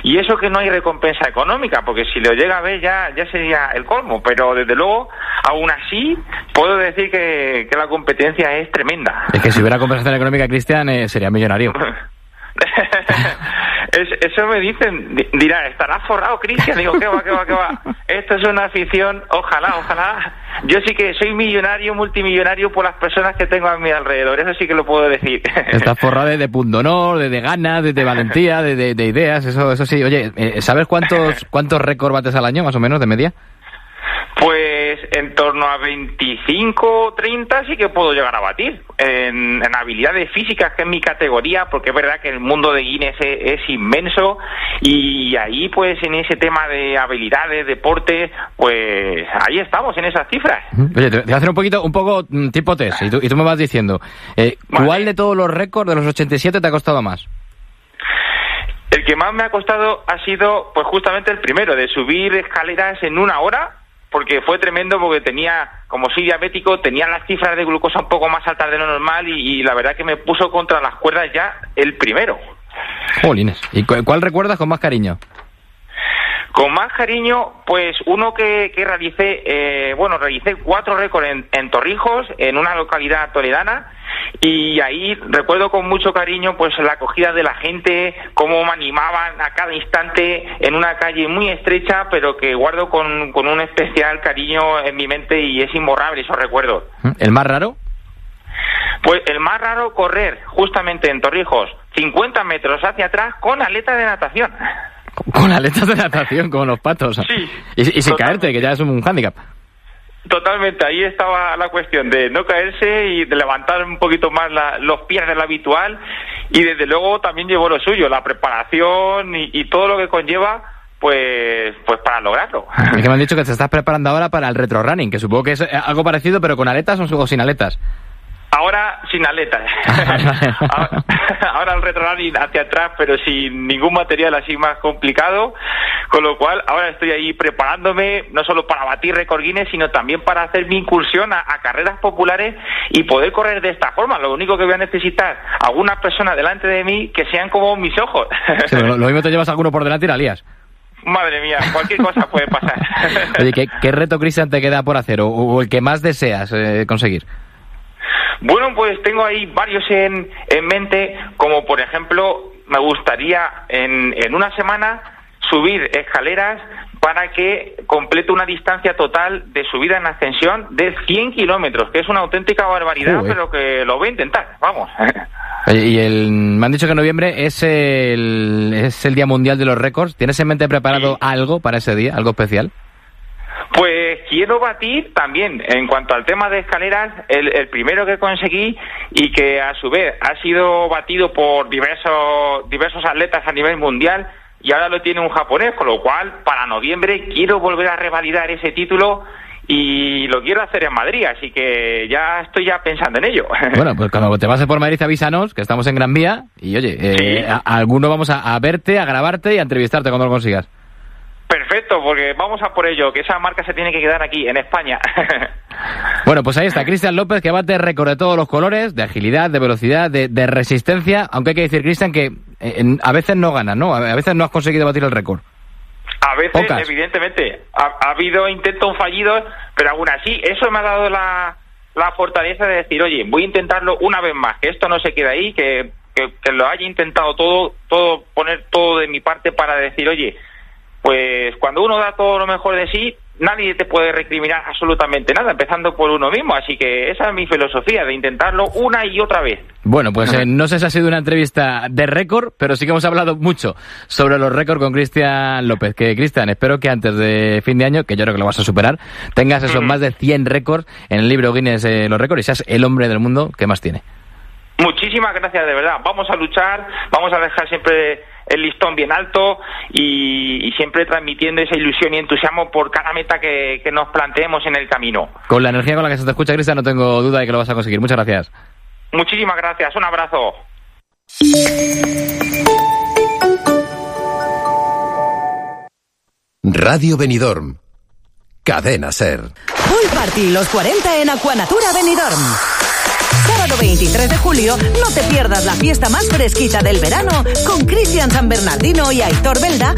Y eso que no hay recompensa económica, porque si lo llega a ver ya sería el colmo, pero desde luego, aún así, puedo decir que la competencia es tremenda. Es que si hubiera compensación económica, Cristian, sería millonario. Eso me dicen, dirá, estarás forrado, Cristian. Digo, ¿qué va? Esto es una afición, ojalá. Yo sí que soy millonario, multimillonario por las personas que tengo a mi alrededor, eso sí que lo puedo decir. Estás forrado de pundonor, de ganas, de valentía, de ideas, eso sí. Oye, ¿sabes cuántos récords bates al año, más o menos, de media? Pues en torno a 25 o 30 sí que puedo llegar a batir. En habilidades físicas, que es mi categoría, porque es verdad que el mundo de Guinness es inmenso, y ahí pues en ese tema de habilidades, deportes, pues ahí estamos, en esas cifras. Oye, te voy a hacer un poco tipo test, y tú me vas diciendo, ¿cuál de todos los récords de los 87 te ha costado más? El que más me ha costado ha sido pues justamente el primero, de subir escaleras en 1 hora, porque fue tremendo, porque como soy diabético, tenía las cifras de glucosa un poco más altas de lo normal, y la verdad que me puso contra las cuerdas ya el primero. Jolines. ¿Y cuál recuerdas con más cariño? Con más cariño, pues uno que realicé, realicé 4 récords en Torrijos, en una localidad toledana, y ahí recuerdo con mucho cariño pues la acogida de la gente, cómo me animaban a cada instante en una calle muy estrecha, pero que guardo con un especial cariño en mi mente, y es imborrable esos recuerdos. ¿El más raro? Pues el más raro, correr justamente en Torrijos 50 metros hacia atrás con aletas de natación. Con aletas de natación, como los patos. Sí. Y sin caerte, que ya es un hándicap. Totalmente, ahí estaba la cuestión de no caerse y de levantar un poquito más los pies de lo habitual, y desde luego también llevó lo suyo, la preparación y todo lo que conlleva, pues para lograrlo. Es que me han dicho que te estás preparando ahora para el retro running, que supongo que es algo parecido, pero con aletas o sin aletas. Ahora sin aletas. Ahora el retrorunning hacia atrás, pero sin ningún material así más complicado, con lo cual ahora estoy ahí preparándome no solo para batir récord Guinness, sino también para hacer mi incursión a carreras populares y poder correr de esta forma. Lo único que voy a necesitar, algunas personas delante de mí que sean como mis ojos. Sí, lo mismo te llevas alguno por delante y la lías. Madre mía, cualquier cosa puede pasar. Oye, ¿qué reto, Cristian, te queda por hacer o el que más deseas conseguir? Bueno, pues tengo ahí varios en mente, como por ejemplo, me gustaría en una semana subir escaleras para que complete una distancia total de subida en ascensión de 100 kilómetros, que es una auténtica barbaridad, pero que lo voy a intentar, vamos. Y me han dicho que en noviembre es el Día Mundial de los Récords. ¿Tienes en mente preparado algo para ese día, algo especial? Pues quiero batir también, en cuanto al tema de escaleras, el primero que conseguí, y que a su vez ha sido batido por diversos atletas a nivel mundial, y ahora lo tiene un japonés, con lo cual para noviembre quiero volver a revalidar ese título, y lo quiero hacer en Madrid, así que ya estoy pensando en ello. Bueno, pues cuando te pases por Madrid avísanos, que estamos en Gran Vía, y oye, ¿sí? Alguno vamos a verte, a grabarte y a entrevistarte cuando lo consigas. Perfecto, porque vamos a por ello, que esa marca se tiene que quedar aquí, en España. Bueno, pues ahí está, Cristian López, que bate récord de todos los colores, de agilidad, de velocidad, de resistencia, aunque hay que decir, Cristian, que a veces no ganas, ¿no? A veces no has conseguido batir el récord. A veces, evidentemente, ha habido intentos fallidos, pero aún así, eso me ha dado la fortaleza de decir, oye, voy a intentarlo una vez más, que esto no se quede ahí, que lo haya intentado todo, poner todo de mi parte para decir, oye, pues cuando uno da todo lo mejor de sí, nadie te puede recriminar absolutamente nada, empezando por uno mismo. Así que esa es mi filosofía, de intentarlo una y otra vez. Bueno, pues no sé si ha sido una entrevista de récord, pero sí que hemos hablado mucho sobre los récords con Cristian López. Que, Cristian, espero que antes de fin de año, que yo creo que lo vas a superar, tengas esos más de 100 récords en el libro Guinness los récords, y seas el hombre del mundo que más tiene. Muchísimas gracias, de verdad. Vamos a luchar, vamos a dejar siempre el listón bien alto y siempre transmitiendo esa ilusión y entusiasmo por cada meta que nos planteemos en el camino. Con la energía con la que se te escucha, Cristian, no tengo duda de que lo vas a conseguir. Muchas gracias. Muchísimas gracias. Un abrazo. Radio Benidorm. Cadena SER. Pool Party los 40 en Aquanatura Benidorm. Sábado 23 de julio, no te pierdas la fiesta más fresquita del verano con Cristian San Bernardino y Aitor Belda